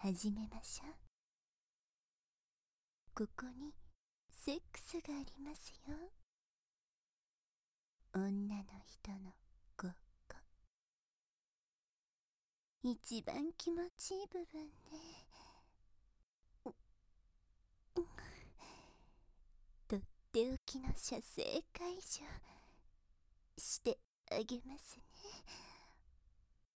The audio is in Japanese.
始めましょう。ここにセックスがありますよ。女の人のここ。一番気持ちいい部分で、とっておきの射精解除してあげますね。